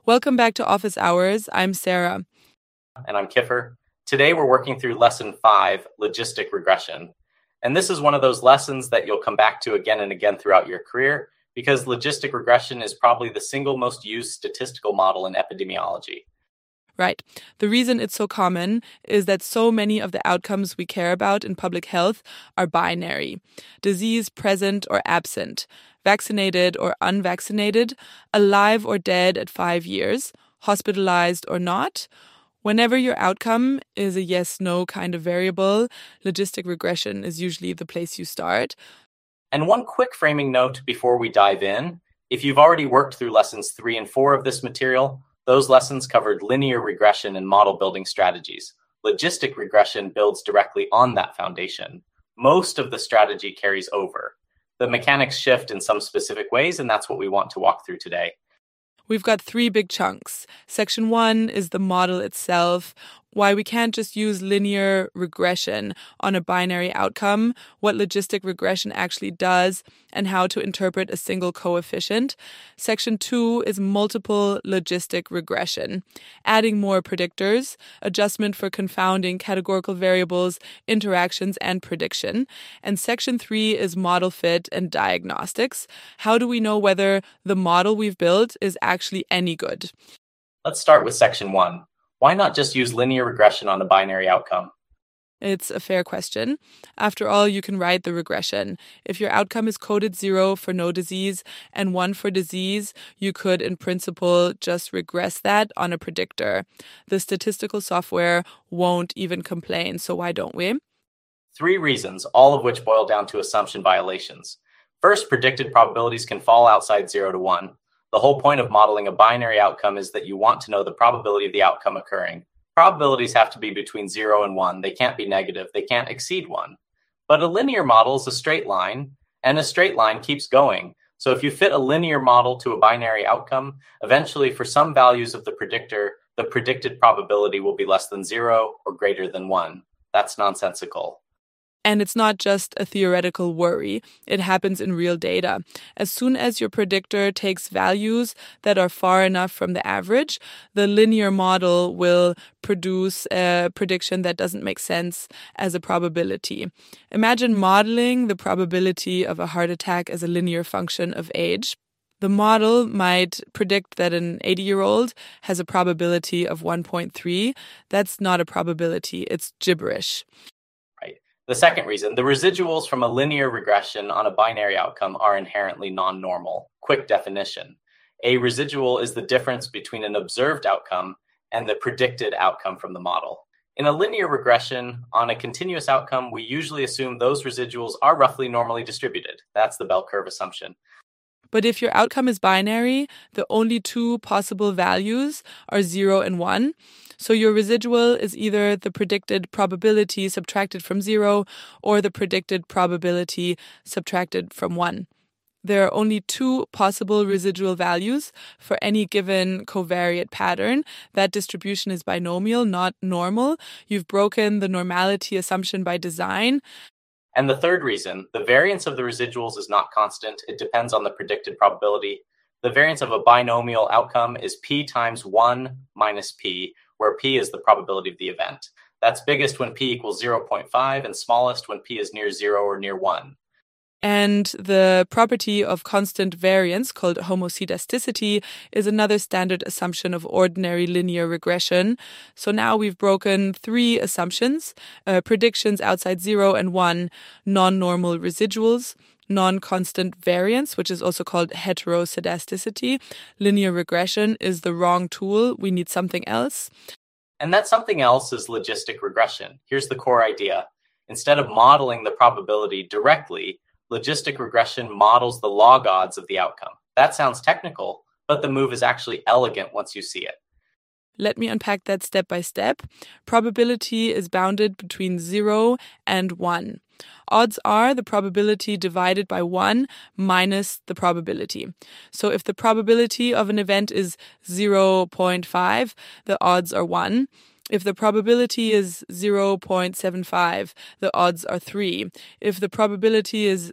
Welcome back to Office Hours. I'm Sarah. And I'm Kiffer. Today we're working through Lesson 5, Logistic Regression. And this is one of those lessons that you'll come back to again and again throughout your career because logistic regression is probably the single most used statistical model in epidemiology. Right. The reason it's so common is that so many of the outcomes we care about in public health are binary. Disease present or absent, vaccinated or unvaccinated, alive or dead at 5 years, hospitalized or not. Whenever your outcome is a yes-no kind of variable, logistic regression is usually the place you start. And one quick framing note before we dive in. If you've already worked through lessons 3 and 4 of this material, those lessons covered linear regression and model building strategies. Logistic regression builds directly on that foundation. Most of the strategy carries over. The mechanics shift in some specific ways, and that's what we want to walk through today. We've got 3 big chunks. Section 1 is the model itself, why we can't just use linear regression on a binary outcome, what logistic regression actually does, and how to interpret a single coefficient. Section 2 is multiple logistic regression, adding more predictors, adjustment for confounding categorical variables, interactions, and prediction. And Section 3 is model fit and diagnostics. How do we know whether the model we've built is actually any good? Let's start with Section 1. Why not just use linear regression on a binary outcome? It's a fair question. After all, you can write the regression. If your outcome is coded 0 for no disease and 1 for disease, you could, in principle, just regress that on a predictor. The statistical software won't even complain, so why don't we? 3 reasons, all of which boil down to assumption violations. First, predicted probabilities can fall outside 0 to 1. The whole point of modeling a binary outcome is that you want to know the probability of the outcome occurring. Probabilities have to be between 0 and 1. They can't be negative. They can't exceed 1. But a linear model is a straight line, and a straight line keeps going. So if you fit a linear model to a binary outcome, eventually for some values of the predictor, the predicted probability will be less than 0 or greater than 1. That's nonsensical. And it's not just a theoretical worry. It happens in real data. As soon as your predictor takes values that are far enough from the average, the linear model will produce a prediction that doesn't make sense as a probability. Imagine modeling the probability of a heart attack as a linear function of age. The model might predict that an 80-year-old has a probability of 1.3. That's not a probability. It's gibberish. The second reason, the residuals from a linear regression on a binary outcome are inherently non-normal. Quick definition. A residual is the difference between an observed outcome and the predicted outcome from the model. In a linear regression on a continuous outcome, we usually assume those residuals are roughly normally distributed. That's the bell curve assumption. But if your outcome is binary, the only 2 possible values are 0 and 1. So your residual is either the predicted probability subtracted from 0 or the predicted probability subtracted from 1. There are only 2 possible residual values for any given covariate pattern. That distribution is binomial, not normal. You've broken the normality assumption by design. And the third reason, the variance of the residuals is not constant. It depends on the predicted probability. The variance of a binomial outcome is p times 1 minus p, where p is the probability of the event. That's biggest when p equals 0.5 and smallest when p is near 0 or near 1. And the property of constant variance, called homoscedasticity, is another standard assumption of ordinary linear regression. So now we've broken 3 assumptions, predictions outside 0 and 1, non-normal residuals, non-constant variance, which is also called heteroscedasticity. Linear regression is the wrong tool. We need something else. And that something else is logistic regression. Here's the core idea. Instead of modeling the probability directly, logistic regression models the log odds of the outcome. That sounds technical, but the move is actually elegant once you see it. Let me unpack that step by step. Probability is bounded between 0 and 1. Odds are the probability divided by 1 minus the probability. So if the probability of an event is 0.5, the odds are 1. If the probability is 0.75, the odds are 3. If the probability is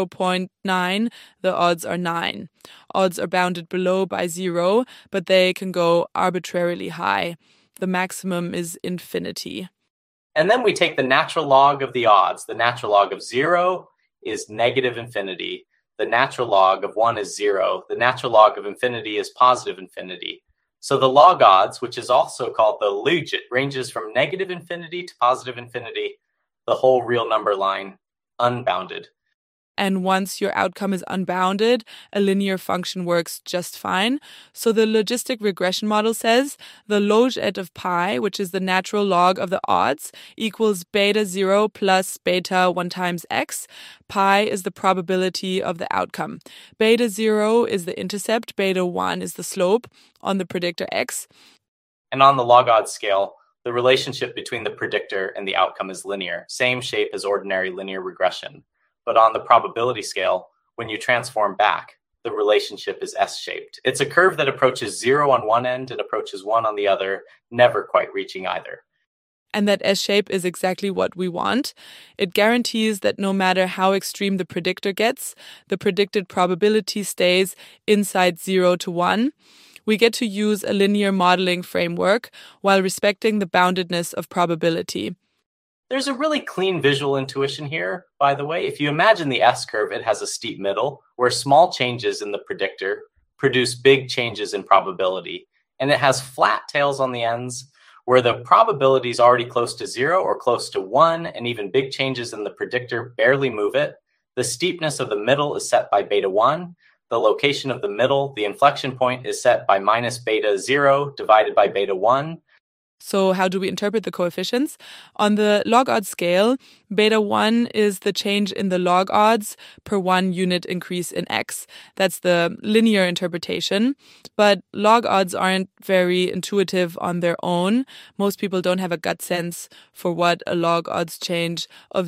0.9, the odds are 9. Odds are bounded below by 0, but they can go arbitrarily high. The maximum is infinity. And then we take the natural log of the odds. The natural log of 0 is negative infinity. The natural log of 1 is 0. The natural log of infinity is positive infinity. So the log odds, which is also called the logit, ranges from negative infinity to positive infinity, the whole real number line, unbounded. And once your outcome is unbounded, a linear function works just fine. So the logistic regression model says the logit of pi, which is the natural log of the odds, equals beta 0 plus beta 1 times x. Pi is the probability of the outcome. Beta 0 is the intercept, beta 1 is the slope on the predictor x. And on the log odds scale, the relationship between the predictor and the outcome is linear, same shape as ordinary linear regression. But on the probability scale, when you transform back, the relationship is S-shaped. It's a curve that approaches 0 on one end and approaches 1 on the other, never quite reaching either. And that S-shape is exactly what we want. It guarantees that no matter how extreme the predictor gets, the predicted probability stays inside 0 to 1. We get to use a linear modeling framework while respecting the boundedness of probability. There's a really clean visual intuition here, by the way. If you imagine the S-curve, it has a steep middle where small changes in the predictor produce big changes in probability. And it has flat tails on the ends where the probability is already close to 0 or close to 1, and even big changes in the predictor barely move it. The steepness of the middle is set by beta 1. The location of the middle, the inflection point, is set by minus beta 0 divided by beta 1. So how do we interpret the coefficients? On the log odds scale, beta 1 is the change in the log odds per 1 unit increase in x. That's the linear interpretation. But log odds aren't very intuitive on their own. Most people don't have a gut sense for what a log odds change of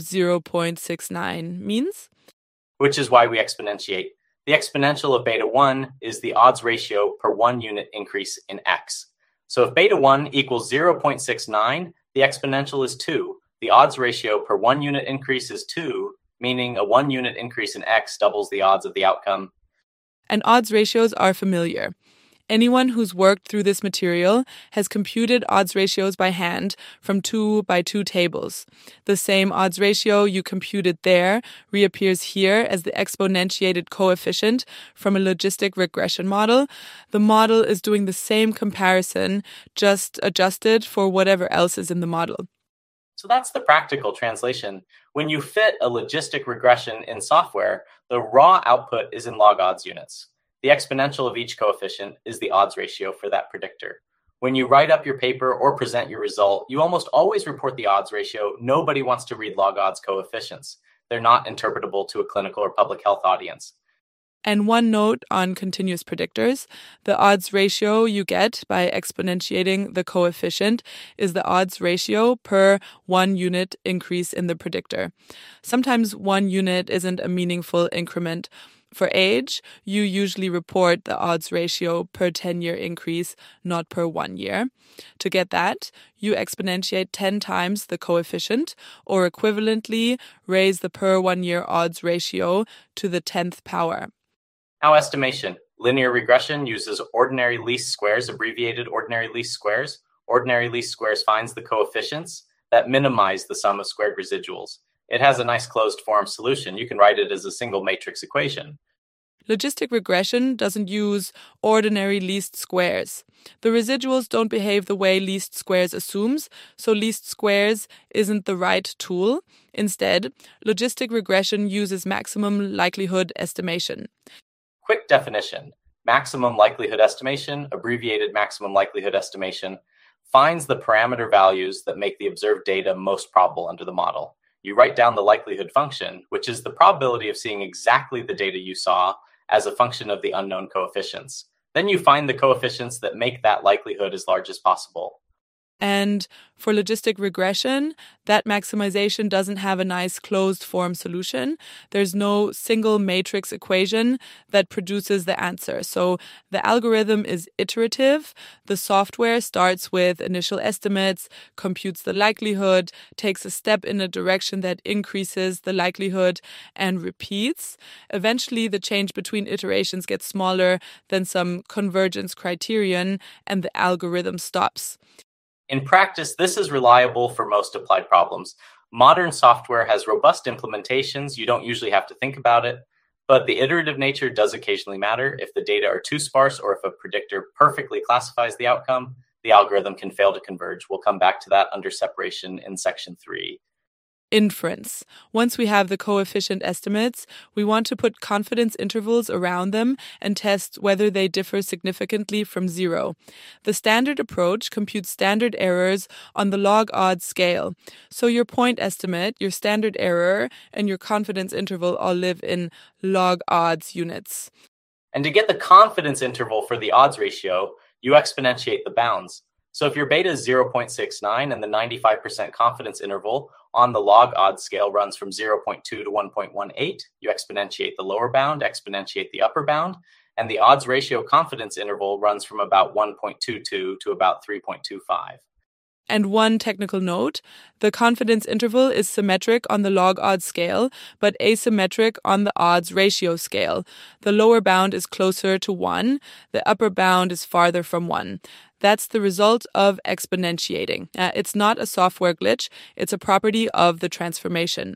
0.69 means. Which is why we exponentiate. The exponential of beta 1 is the odds ratio per 1 unit increase in x. So if beta 1 equals 0.69, the exponential is 2. The odds ratio per 1 unit increase is 2, meaning a 1 unit increase in x doubles the odds of the outcome. And odds ratios are familiar. Anyone who's worked through this material has computed odds ratios by hand from 2 by 2 tables. The same odds ratio you computed there reappears here as the exponentiated coefficient from a logistic regression model. The model is doing the same comparison, just adjusted for whatever else is in the model. So that's the practical translation. When you fit a logistic regression in software, the raw output is in log odds units. The exponential of each coefficient is the odds ratio for that predictor. When you write up your paper or present your result, you almost always report the odds ratio. Nobody wants to read log odds coefficients. They're not interpretable to a clinical or public health audience. And one note on continuous predictors, the odds ratio you get by exponentiating the coefficient is the odds ratio per 1 unit increase in the predictor. Sometimes 1 unit isn't a meaningful increment. For age, you usually report the odds ratio per 10-year increase, not per 1 year. To get that, you exponentiate 10 times the coefficient, or equivalently, raise the per 1 year odds ratio to the 10th power. Now estimation. Linear regression uses ordinary least squares, abbreviated ordinary least squares. Ordinary least squares finds the coefficients that minimize the sum of squared residuals. It has a nice closed form solution. You can write it as a single matrix equation. Logistic regression doesn't use ordinary least squares. The residuals don't behave the way least squares assumes, so least squares isn't the right tool. Instead, logistic regression uses maximum likelihood estimation. Quick definition. Maximum likelihood estimation, abbreviated maximum likelihood estimation, finds the parameter values that make the observed data most probable under the model. You write down the likelihood function, which is the probability of seeing exactly the data you saw as a function of the unknown coefficients. Then you find the coefficients that make that likelihood as large as possible. And for logistic regression, that maximization doesn't have a nice closed form solution. There's no single matrix equation that produces the answer. So the algorithm is iterative. The software starts with initial estimates, computes the likelihood, takes a step in a direction that increases the likelihood, and repeats. Eventually, the change between iterations gets smaller than some convergence criterion, and the algorithm stops. In practice, this is reliable for most applied problems. Modern software has robust implementations. You don't usually have to think about it, but the iterative nature does occasionally matter. If the data are too sparse or if a predictor perfectly classifies the outcome, the algorithm can fail to converge. We'll come back to that under separation in section 3. Inference. Once we have the coefficient estimates, we want to put confidence intervals around them and test whether they differ significantly from zero. The standard approach computes standard errors on the log odds scale. So your point estimate, your standard error, and your confidence interval all live in log odds units. And to get the confidence interval for the odds ratio, you exponentiate the bounds. So if your beta is 0.69 and the 95% confidence interval on the log odds scale runs from 0.2 to 1.18, you exponentiate the lower bound, exponentiate the upper bound, and the odds ratio confidence interval runs from about 1.22 to about 3.25. And one technical note, the confidence interval is symmetric on the log odds scale, but asymmetric on the odds ratio scale. The lower bound is closer to 1, the upper bound is farther from 1. That's the result of exponentiating. It's not a software glitch, it's a property of the transformation.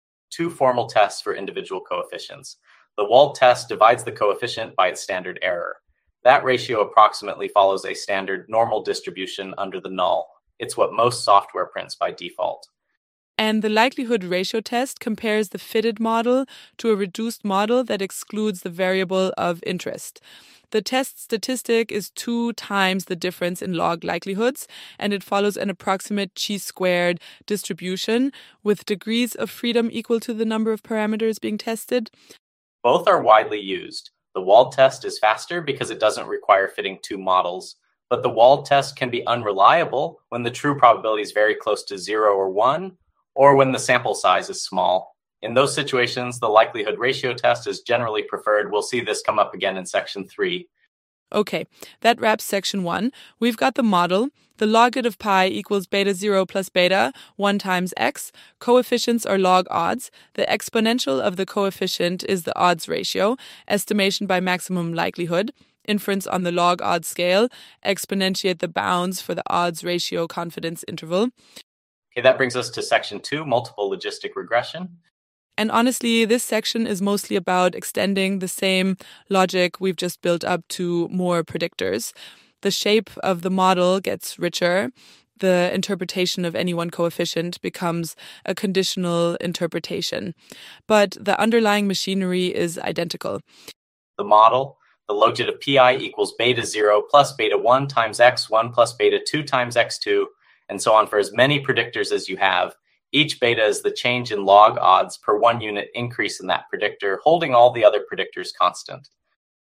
2 formal tests for individual coefficients. The Wald test divides the coefficient by its standard error. That ratio approximately follows a standard normal distribution under the null. It's what most software prints by default. And the likelihood ratio test compares the fitted model to a reduced model that excludes the variable of interest. The test statistic is 2 times the difference in log likelihoods, and it follows an approximate chi-squared distribution with degrees of freedom equal to the number of parameters being tested. Both are widely used. The Wald test is faster because it doesn't require fitting 2 models, but the Wald test can be unreliable when the true probability is very close to 0 or 1, or when the sample size is small. In those situations, the likelihood ratio test is generally preferred. We'll see this come up again in section 3. Okay, that wraps section 1. We've got the model. The logit of pi equals beta 0 plus beta 1 times x. Coefficients are log odds. The exponential of the coefficient is the odds ratio. Estimation by maximum likelihood. Inference on the log odds scale. Exponentiate the bounds for the odds ratio confidence interval. Okay, that brings us to section 2, multiple logistic regression. And honestly, this section is mostly about extending the same logic we've just built up to more predictors. The shape of the model gets richer. The interpretation of any one coefficient becomes a conditional interpretation. But the underlying machinery is identical. The model, the logit of pi equals beta 0 plus beta 1 times x1 plus beta 2 times x2, and so on for as many predictors as you have. Each beta is the change in log odds per 1 unit increase in that predictor, holding all the other predictors constant.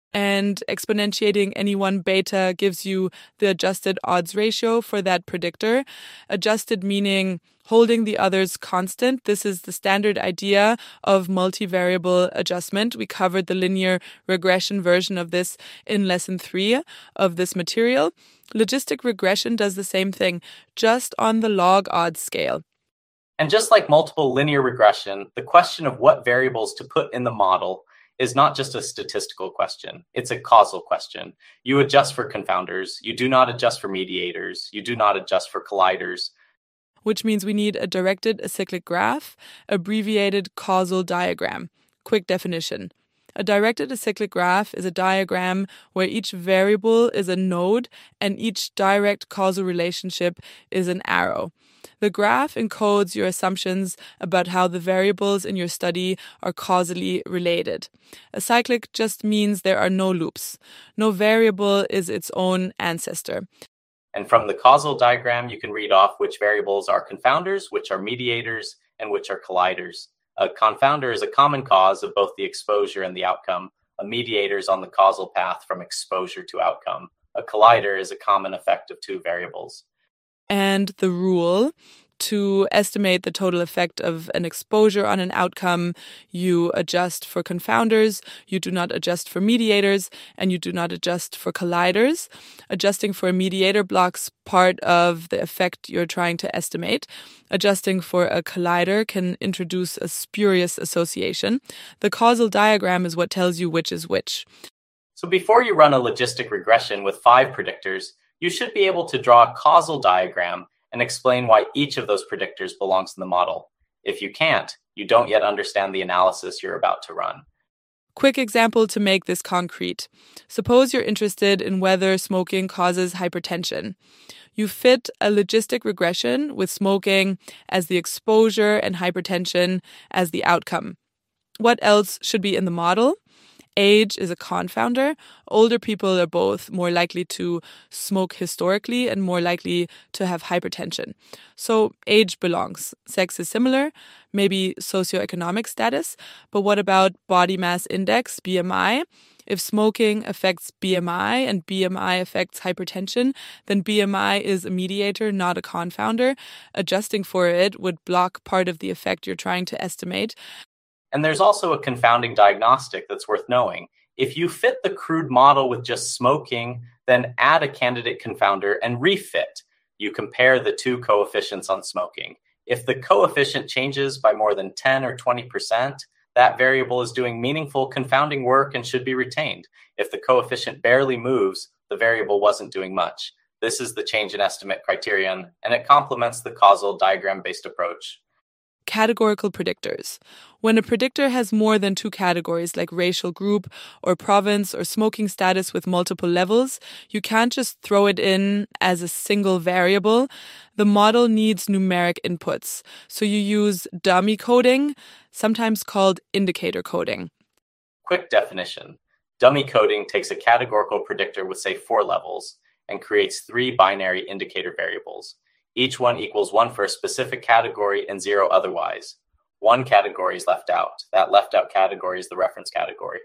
And exponentiating any one beta gives you the adjusted odds ratio for that predictor. Adjusted meaning holding the others constant. This is the standard idea of multivariable adjustment. We covered the linear regression version of this in lesson 3 of this material. Logistic regression does the same thing, just on the log odds scale. And just like multiple linear regression, the question of what variables to put in the model is not just a statistical question. It's a causal question. You adjust for confounders. You do not adjust for mediators. You do not adjust for colliders. Which means we need a directed acyclic graph, abbreviated causal diagram. Quick definition. A directed acyclic graph is a diagram where each variable is a node and each direct causal relationship is an arrow. The graph encodes your assumptions about how the variables in your study are causally related. Acyclic just means there are no loops. No variable is its own ancestor. And from the causal diagram, you can read off which variables are confounders, which are mediators, and which are colliders. A confounder is a common cause of both the exposure and the outcome. A mediator is on the causal path from exposure to outcome. A collider is a common effect of 2 variables. And the rule: to estimate the total effect of an exposure on an outcome, you adjust for confounders, you do not adjust for mediators, and you do not adjust for colliders. Adjusting for a mediator blocks part of the effect you're trying to estimate. Adjusting for a collider can introduce a spurious association. The causal diagram is what tells you which is which. So before you run a logistic regression with 5 predictors, you should be able to draw a causal diagram and explain why each of those predictors belongs in the model. If you can't, you don't yet understand the analysis you're about to run. Quick example to make this concrete. Suppose you're interested in whether smoking causes hypertension. You fit a logistic regression with smoking as the exposure and hypertension as the outcome. What else should be in the model? Age is a confounder. Older people are both more likely to smoke historically and more likely to have hypertension. So age belongs. Sex is similar, maybe socioeconomic status. But what about body mass index, BMI? If smoking affects BMI and BMI affects hypertension, then BMI is a mediator, not a confounder. Adjusting for it would block part of the effect you're trying to estimate. And there's also a confounding diagnostic that's worth knowing. If you fit the crude model with just smoking, then add a candidate confounder and refit. You compare the 2 coefficients on smoking. If the coefficient changes by more than 10 or 20%, that variable is doing meaningful confounding work and should be retained. If the coefficient barely moves, the variable wasn't doing much. This is the change in estimate criterion, and it complements the causal diagram-based approach. Categorical predictors. When a predictor has more than 2 categories like racial group or province or smoking status with multiple levels, you can't just throw it in as a single variable. The model needs numeric inputs. So you use dummy coding, sometimes called indicator coding. Quick definition. Dummy coding takes a categorical predictor with, say, 4 levels and creates 3 binary indicator variables. Each one equals 1 for a specific category and 0 otherwise. 1 category is left out. That left out category is the reference category.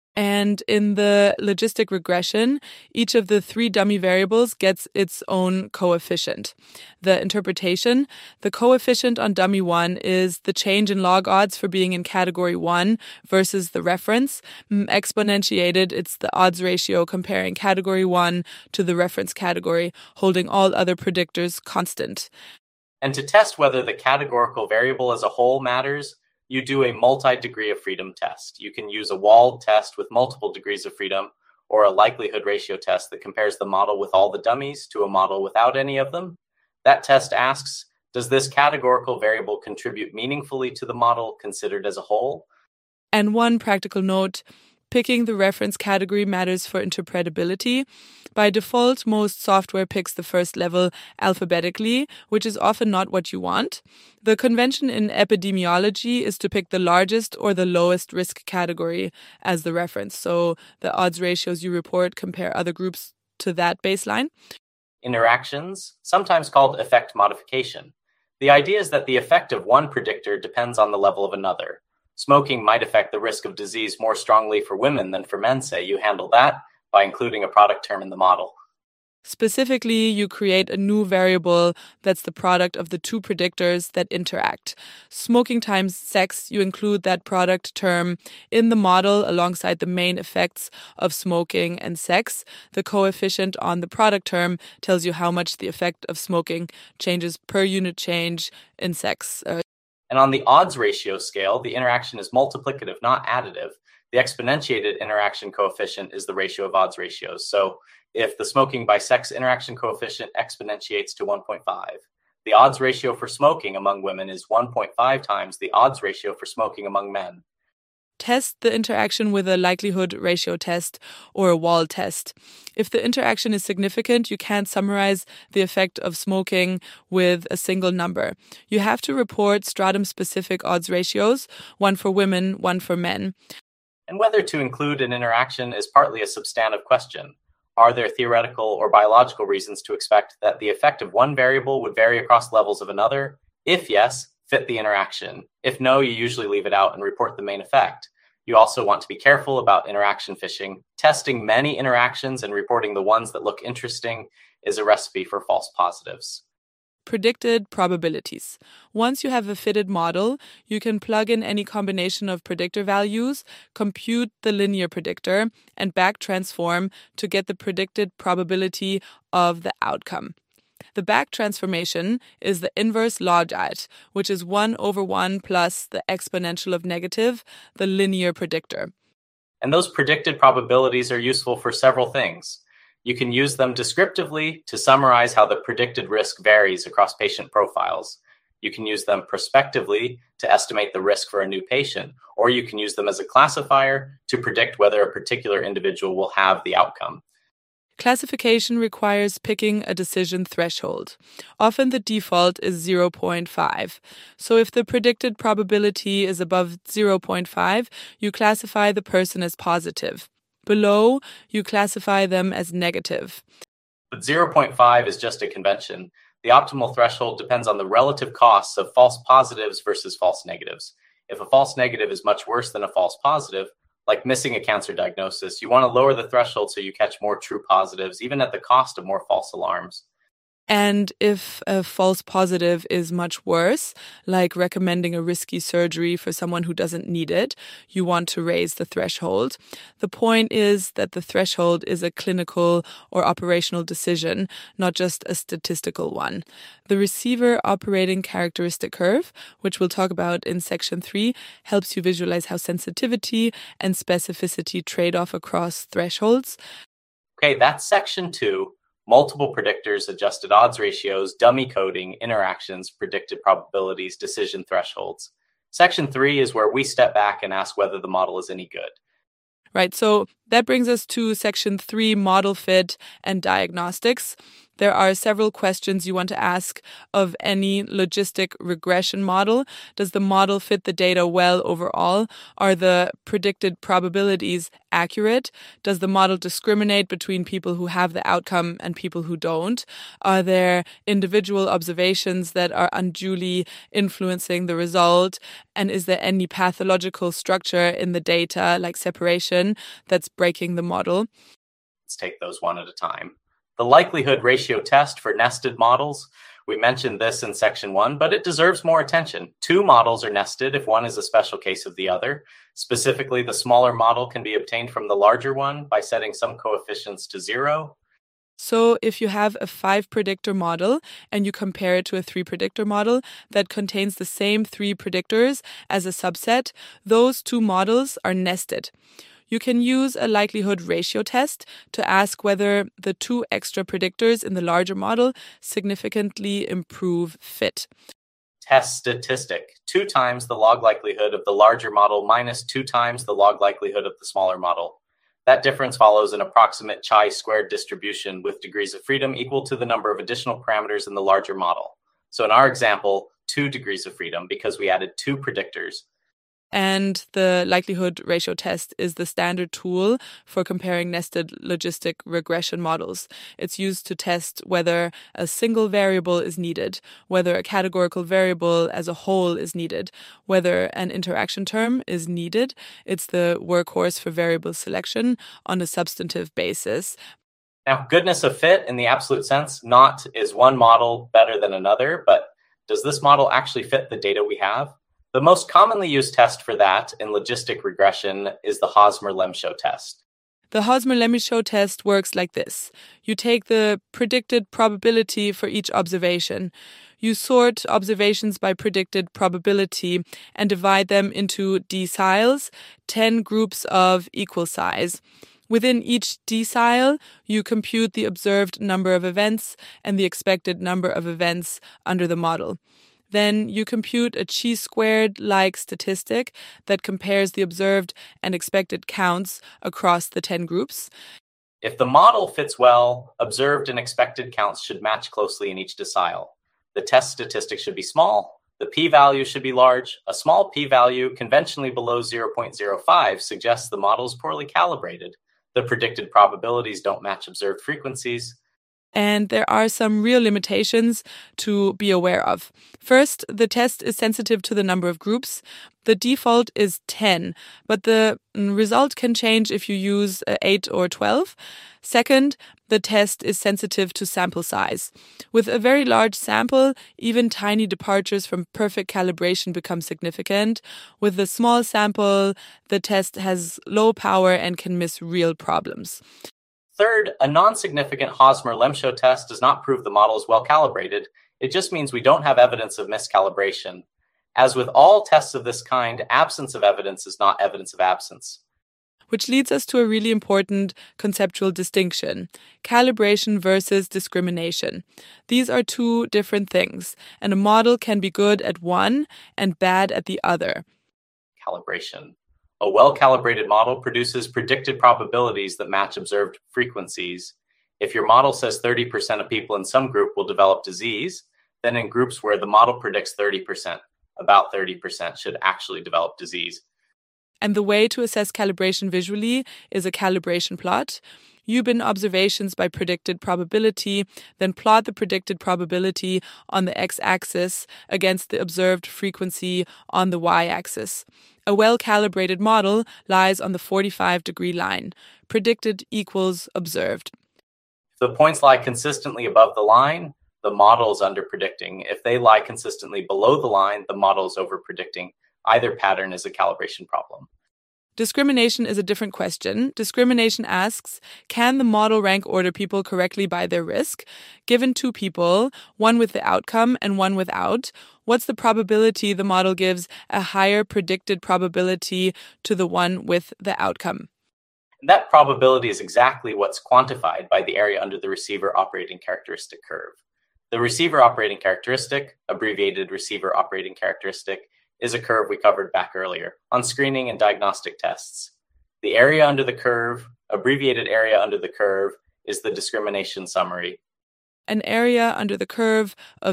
And in the logistic regression, each of the 3 dummy variables gets its own coefficient. The interpretation: the coefficient on dummy 1 is the change in log odds for being in category 1 versus the reference. Exponentiated, it's the odds ratio comparing category 1 to the reference category, holding all other predictors constant. And to test whether the categorical variable as a whole matters, you do a multi-degree of freedom test. You can use a walled test with multiple degrees of freedom, or a likelihood ratio test that compares the model with all the dummies to a model without any of them. That test asks, does this categorical variable contribute meaningfully to the model considered as a whole? And one practical note: picking the reference category matters for interpretability. By default, most software picks the first level alphabetically, which is often not what you want. The convention in epidemiology is to pick the largest or the lowest risk category as the reference. So the odds ratios you report compare other groups to that baseline. Interactions, sometimes called effect modification. The idea is that the effect of one predictor depends on the level of another. Smoking might affect the risk of disease more strongly for women than for men, say. You handle that by including a product term in the model. Specifically, you create a new variable that's the product of the 2 predictors that interact. Smoking times sex, you include that product term in the model alongside the main effects of smoking and sex. The coefficient on the product term tells you how much the effect of smoking changes per unit change in sex. And on the odds ratio scale, the interaction is multiplicative, not additive. The exponentiated interaction coefficient is the ratio of odds ratios. So if the smoking by sex interaction coefficient exponentiates to 1.5, the odds ratio for smoking among women is 1.5 times the odds ratio for smoking among men. Test the interaction with a likelihood ratio test or a wall test. If the interaction is significant, you can't summarize the effect of smoking with a single number. You have to report stratum-specific odds ratios, 1 for women, 1 for men. And whether to include an interaction is partly a substantive question. Are there theoretical or biological reasons to expect that the effect of one variable would vary across levels of another? If yes, fit the interaction. If no, you usually leave it out and report the main effect. You also want to be careful about interaction fishing. Testing many interactions and reporting the ones that look interesting is a recipe for false positives. predicted probabilities. Once you have a fitted model, you can plug in any combination of predictor values, compute the linear predictor, and back transform to get the predicted probability of the outcome. The back transformation is the inverse logit, which is 1 over 1 plus the exponential of negative, the linear predictor. And those predicted probabilities are useful for several things. You can use them descriptively to summarize how the predicted risk varies across patient profiles. You can use them prospectively to estimate the risk for a new patient, or you can use them as a classifier to predict whether a particular individual will have the outcome. Classification requires picking a decision threshold. Often the default is 0.5. So if the predicted probability is above 0.5, you classify the person as positive. Below, you classify them as negative. But 0.5 is just a convention. The optimal threshold depends on the relative costs of false positives versus false negatives. If a false negative is much worse than a false positive, like missing a cancer diagnosis, you want to lower the threshold so you catch more true positives, even at the cost of more false alarms. And if a false positive is much worse, like recommending a risky surgery for someone who doesn't need it, you want to raise the threshold. The point is that the threshold is a clinical or operational decision, not just a statistical one. The receiver operating characteristic curve, which we'll talk about in section 3, helps you visualize how sensitivity and specificity trade off across thresholds. Okay, that's section 2. Multiple predictors, adjusted odds ratios, dummy coding, interactions, predicted probabilities, decision thresholds. Section 3 is where we step back and ask whether the model is any good. Right, so that brings us to section 3, model fit and diagnostics. There are several questions you want to ask of any logistic regression model. Does the model fit the data well overall? Are the predicted probabilities accurate? Does the model discriminate between people who have the outcome and people who don't? Are there individual observations that are unduly influencing the result? And is there any pathological structure in the data, like separation, that's breaking the model? Let's take those one at a time. The likelihood ratio test for nested models. We mentioned this in section 1, but it deserves more attention. 2 models are nested if one is a special case of the other. Specifically, the smaller model can be obtained from the larger one by setting some coefficients to 0. So if you have a 5 predictor model and you compare it to a 3 predictor model that contains the same 3 predictors as a subset, those 2 models are nested. You can use a likelihood ratio test to ask whether the 2 extra predictors in the larger model significantly improve fit. Test statistic: 2 times the log likelihood of the larger model minus 2 times the log likelihood of the smaller model. That difference follows an approximate chi-squared distribution with degrees of freedom equal to the number of additional parameters in the larger model. So in our example, 2 degrees of freedom because we added 2 predictors. And the likelihood ratio test is the standard tool for comparing nested logistic regression models. It's used to test whether a single variable is needed, whether a categorical variable as a whole is needed, whether an interaction term is needed. It's the workhorse for variable selection on a substantive basis. Now, goodness of fit in the absolute sense, not is one model better than another, but does this model actually fit the data we have? The most commonly used test for that in logistic regression is the Hosmer-Lemshow test. The Hosmer-Lemshow test works like this. You take the predicted probability for each observation. You sort observations by predicted probability and divide them into deciles, 10 groups of equal size. Within each decile, you compute the observed number of events and the expected number of events under the model. Then you compute a chi-squared-like statistic that compares the observed and expected counts across the 10 groups. If the model fits well, observed and expected counts should match closely in each decile. The test statistic should be small. The p-value should be large. A small p-value, conventionally below 0.05, suggests the model is poorly calibrated. The predicted probabilities don't match observed frequencies. And there are some real limitations to be aware of. First, the test is sensitive to the number of groups. The default is 10, but the result can change if you use 8 or 12. Second, the test is sensitive to sample size. With a very large sample, even tiny departures from perfect calibration become significant. With a small sample, the test has low power and can miss real problems. Third, a non-significant Hosmer-Lemshow test does not prove the model is well calibrated. It just means we don't have evidence of miscalibration. As with all tests of this kind, absence of evidence is not evidence of absence. Which leads us to a really important conceptual distinction: calibration versus discrimination. These are two different things, and a model can be good at one and bad at the other. Calibration. A well-calibrated model produces predicted probabilities that match observed frequencies. If your model says 30% of people in some group will develop disease, then in groups where the model predicts 30%, about 30% should actually develop disease. And the way to assess calibration visually is a calibration plot. You bin observations by predicted probability, then plot the predicted probability on the x-axis against the observed frequency on the y-axis. A well-calibrated model lies on the 45-degree line. Predicted equals observed. If the points lie consistently above the line, the model is under-predicting. If they lie consistently below the line, the model is over-predicting. Either pattern is a calibration problem. Discrimination is a different question. Discrimination asks, can the model rank order people correctly by their risk? Given two people, one with the outcome and one without, what's the probability the model gives a higher predicted probability to the one with the outcome? That probability is exactly what's quantified by the area under the receiver operating characteristic curve. The receiver operating characteristic, abbreviated receiver operating characteristic, is a curve we covered back earlier on screening and diagnostic tests. The area under the curve, abbreviated area under the curve, is the discrimination summary. An area under the curve of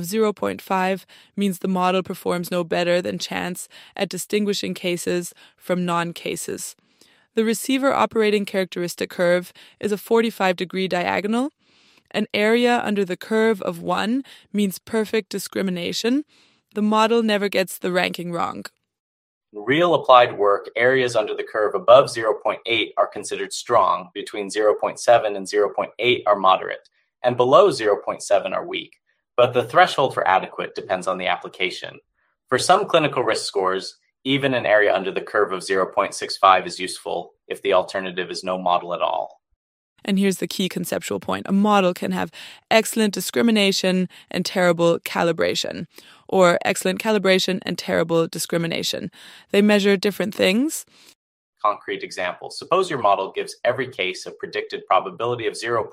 0.5 means the model performs no better than chance at distinguishing cases from non-cases. The receiver operating characteristic curve is a 45-degree diagonal. An area under the curve of 1 means perfect discrimination. The model never gets the ranking wrong. In real applied work, areas under the curve above 0.8 are considered strong, between 0.7 and 0.8 are moderate, and below 0.7 are weak. But the threshold for adequate depends on the application. For some clinical risk scores, even an area under the curve of 0.65 is useful if the alternative is no model at all. And here's the key conceptual point. A model can have excellent discrimination and terrible calibration, or excellent calibration and terrible discrimination. They measure different things. Concrete example. Suppose your model gives every case a predicted probability of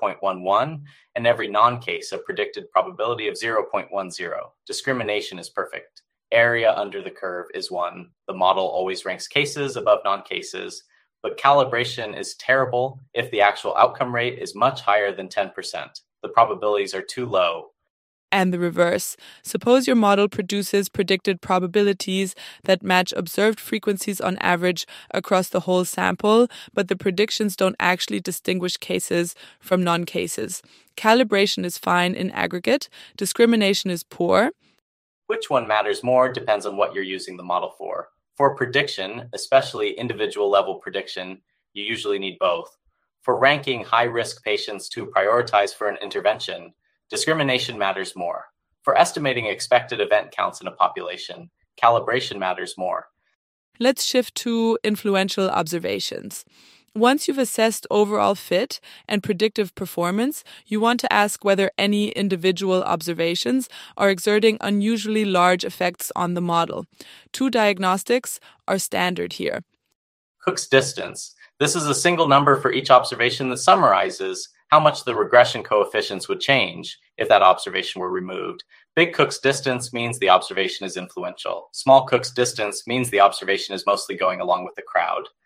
0.11 and every non-case a predicted probability of 0.10. Discrimination is perfect. Area under the curve is 1. The model always ranks cases above non-cases. But calibration is terrible if the actual outcome rate is much higher than 10%. The probabilities are too low. And the reverse. Suppose your model produces predicted probabilities that match observed frequencies on average across the whole sample, but the predictions don't actually distinguish cases from non-cases. Calibration is fine in aggregate. Discrimination is poor. Which one matters more depends on what you're using the model for. For prediction, especially individual level prediction, you usually need both. For ranking high-risk patients to prioritize for an intervention, discrimination matters more. For estimating expected event counts in a population, calibration matters more. Let's shift to influential observations. Once you've assessed overall fit and predictive performance, you want to ask whether any individual observations are exerting unusually large effects on the model. 2 diagnostics are standard here. Cook's distance. This is a single number for each observation that summarizes how much the regression coefficients would change if that observation were removed. Big Cook's distance means the observation is influential. Small Cook's distance means the observation is mostly going along with the crowd.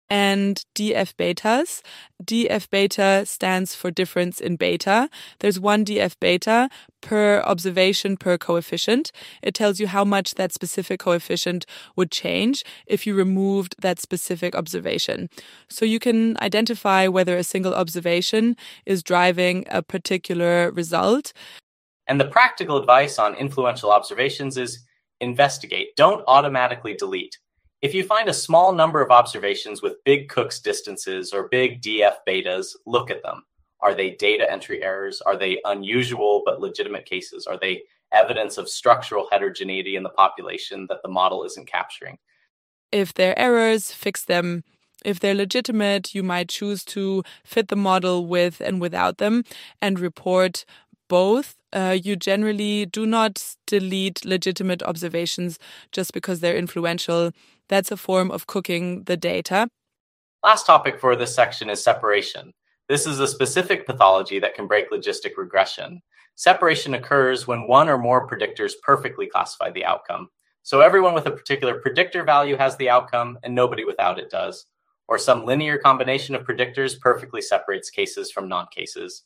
and DF betas. DF beta stands for difference in beta. There's one DF beta per observation per coefficient. It tells you how much that specific coefficient would change if you removed that specific observation. So you can identify whether a single observation is driving a particular result. And the practical advice on influential observations is investigate. Don't automatically delete. If you find a small number of observations with big Cook's distances or big DF betas, look at them. Are they data entry errors? Are they unusual but legitimate cases? Are they evidence of structural heterogeneity in the population that the model isn't capturing? If they're errors, fix them. If they're legitimate, you might choose to fit the model with and without them and report both. You generally do not delete legitimate observations just because they're influential. That's a form of cooking the data. Last topic for this section is separation. This is a specific pathology that can break logistic regression. Separation occurs when one or more predictors perfectly classify the outcome. So everyone with a particular predictor value has the outcome and nobody without it does. Or some linear combination of predictors perfectly separates cases from non-cases.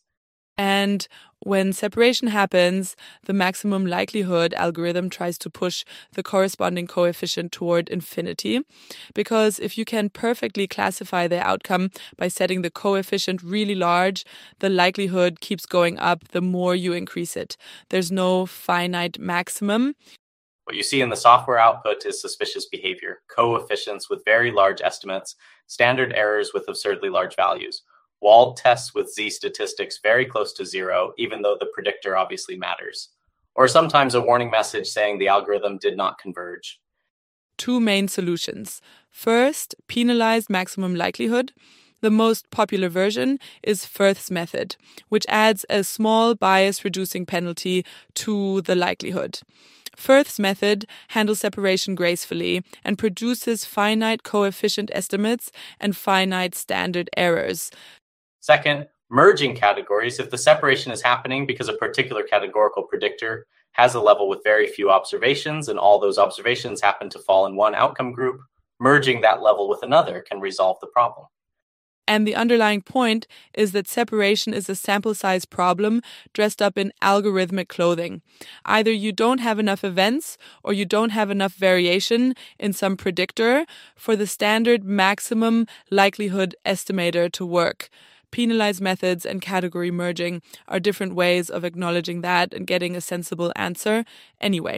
And when separation happens, the maximum likelihood algorithm tries to push the corresponding coefficient toward infinity. Because if you can perfectly classify the outcome by setting the coefficient really large, the likelihood keeps going up the more you increase it. There's no finite maximum. What you see in the software output is suspicious behavior, coefficients with very large estimates, standard errors with absurdly large values. Walled tests with z-statistics very close to zero, even though the predictor obviously matters. Or sometimes a warning message saying the algorithm did not converge. Two main solutions. First, penalized maximum likelihood. The most popular version is Firth's method, which adds a small bias-reducing penalty to the likelihood. Firth's method handles separation gracefully and produces finite coefficient estimates and finite standard errors. Second, merging categories. If the separation is happening because a particular categorical predictor has a level with very few observations and all those observations happen to fall in one outcome group, merging that level with another can resolve the problem. And the underlying point is that separation is a sample size problem dressed up in algorithmic clothing. Either you don't have enough events or you don't have enough variation in some predictor for the standard maximum likelihood estimator to work. Penalized methods and category merging are different ways of acknowledging that and getting a sensible answer. Anyway.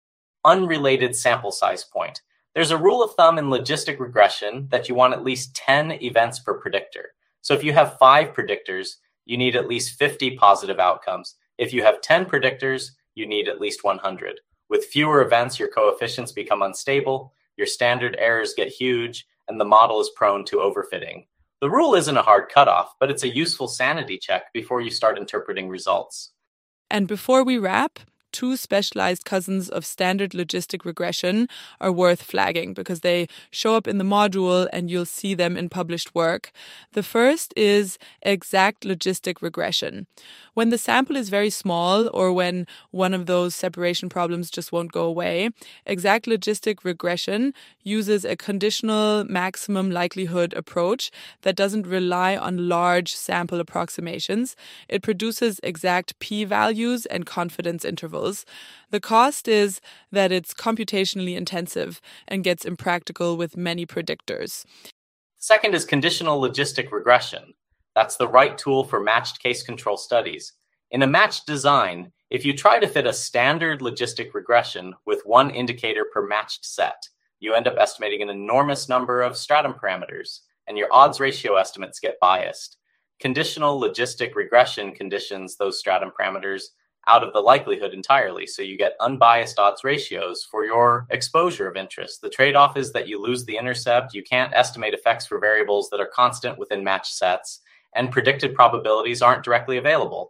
Unrelated sample size point. There's a rule of thumb in logistic regression that you want at least 10 events per predictor. So if you have 5 predictors, you need at least 50 positive outcomes. If you have 10 predictors, you need at least 100. With fewer events, your coefficients become unstable, your standard errors get huge, and the model is prone to overfitting. The rule isn't a hard cutoff, but it's a useful sanity check before you start interpreting results. And before we wrap, 2 specialized cousins of standard logistic regression are worth flagging because they show up in the module and you'll see them in published work. The first is exact logistic regression. When the sample is very small or when one of those separation problems just won't go away, exact logistic regression uses a conditional maximum likelihood approach that doesn't rely on large sample approximations. It produces exact p-values and confidence intervals. The cost is that it's computationally intensive and gets impractical with many predictors. Second is conditional logistic regression. That's the right tool for matched case control studies. In a matched design, if you try to fit a standard logistic regression with one indicator per matched set, you end up estimating an enormous number of stratum parameters, and your odds ratio estimates get biased. Conditional logistic regression conditions those stratum parameters out of the likelihood entirely, so you get unbiased odds ratios for your exposure of interest. The trade-off is that you lose the intercept, you can't estimate effects for variables that are constant within matched sets, and predicted probabilities aren't directly available.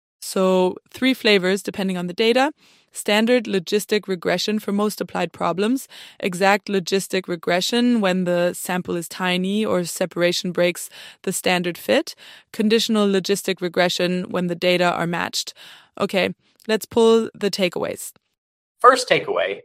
So 3 flavors depending on the data: standard logistic regression for most applied problems, exact logistic regression when the sample is tiny or separation breaks the standard fit, conditional logistic regression when the data are matched. Okay, let's pull the takeaways. First takeaway,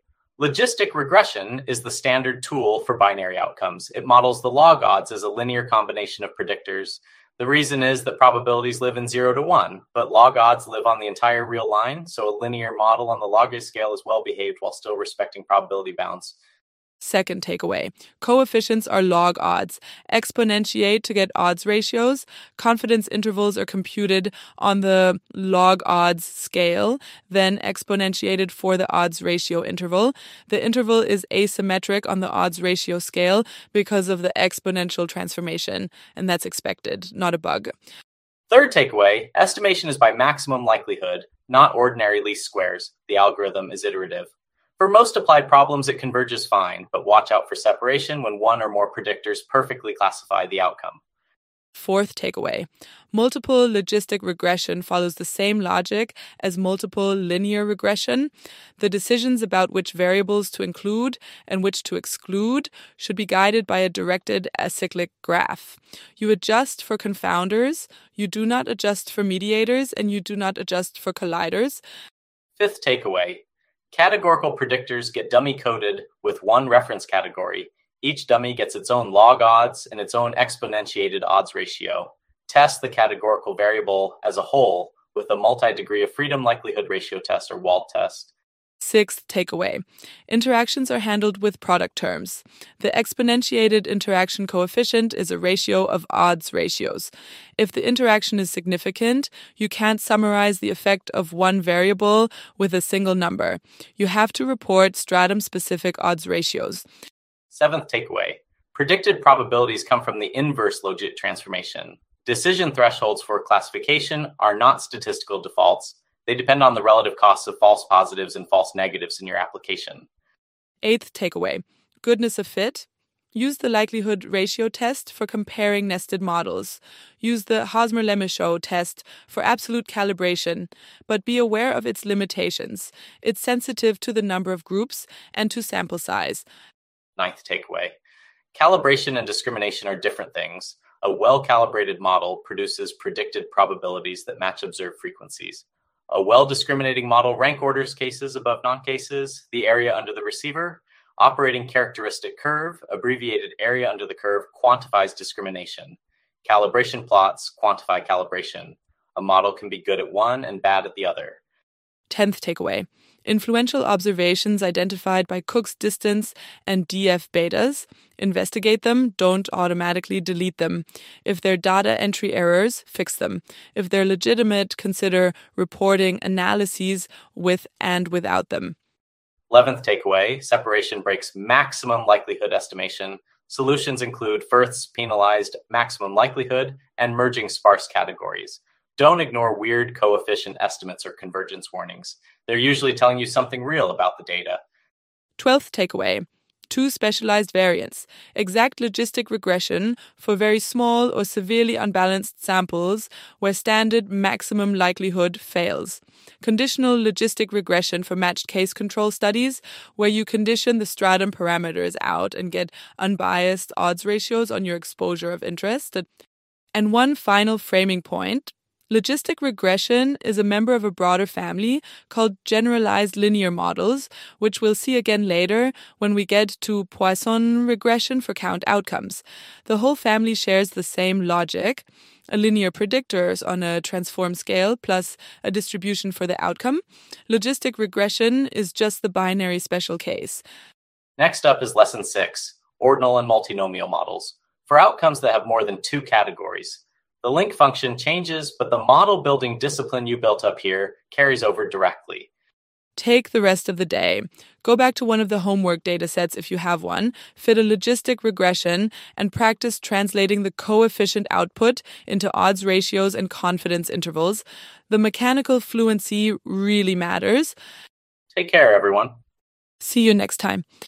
Logistic regression is the standard tool for binary outcomes. It models the log odds as a linear combination of predictors. The reason is that probabilities live in 0 to 1, but log odds live on the entire real line, so a linear model on the log scale is well behaved while still respecting probability bounds. Second takeaway, coefficients are log odds. Exponentiate to get odds ratios. Confidence intervals are computed on the log odds scale, then exponentiated for the odds ratio interval. The interval is asymmetric on the odds ratio scale because of the exponential transformation, and that's expected, not a bug. Third takeaway, estimation is by maximum likelihood, not ordinary least squares. The algorithm is iterative. For most applied problems, it converges fine, but watch out for separation when one or more predictors perfectly classify the outcome. Fourth takeaway, multiple logistic regression follows the same logic as multiple linear regression. The decisions about which variables to include and which to exclude should be guided by a directed acyclic graph. You adjust for confounders, you do not adjust for mediators, and you do not adjust for colliders. Fifth takeaway, categorical predictors get dummy-coded with one reference category. Each dummy gets its own log odds and its own exponentiated odds ratio. Test the categorical variable as a whole with a multi-degree of freedom likelihood ratio test or WALT test. Sixth takeaway, interactions are handled with product terms. The exponentiated interaction coefficient is a ratio of odds ratios. If the interaction is significant, you can't summarize the effect of one variable with a single number. You have to report stratum-specific odds ratios. Seventh takeaway, predicted probabilities come from the inverse logit transformation. Decision thresholds for classification are not statistical defaults. They depend on the relative costs of false positives and false negatives in your application. Eighth takeaway, goodness of fit. Use the likelihood ratio test for comparing nested models. Use the Hosmer-Lemeshow test for absolute calibration, but be aware of its limitations. It's sensitive to the number of groups and to sample size. Ninth takeaway, calibration and discrimination are different things. A well-calibrated model produces predicted probabilities that match observed frequencies. A well-discriminating model rank orders cases above non-cases, the area under the receiver. Operating characteristic curve, abbreviated area under the curve, quantifies discrimination. Calibration plots quantify calibration. A model can be good at one and bad at the other. 10th takeaway. Influential observations identified by Cook's distance and DF betas. Investigate them, don't automatically delete them. If they're data entry errors, fix them. If they're legitimate, consider reporting analyses with and without them. 11th takeaway, separation breaks maximum likelihood estimation. Solutions include Firth's penalized maximum likelihood and merging sparse categories. Don't ignore weird coefficient estimates or convergence warnings. They're usually telling you something real about the data. 12th takeaway, 2 specialized variants. Exact logistic regression for very small or severely unbalanced samples where standard maximum likelihood fails. Conditional logistic regression for matched case control studies where you condition the stratum parameters out and get unbiased odds ratios on your exposure of interest. And one final framing point. Logistic regression is a member of a broader family called generalized linear models, which we'll see again later when we get to Poisson regression for count outcomes. The whole family shares the same logic, a linear predictors on a transform scale plus a distribution for the outcome. Logistic regression is just the binary special case. Next up is Lesson 6, ordinal and multinomial models. For outcomes that have more than 2 categories, the link function changes, but the model building discipline you built up here carries over directly. Take the rest of the day. Go back to one of the homework datasets if you have one, fit a logistic regression, and practice translating the coefficient output into odds ratios and confidence intervals. The mechanical fluency really matters. Take care, everyone. See you next time.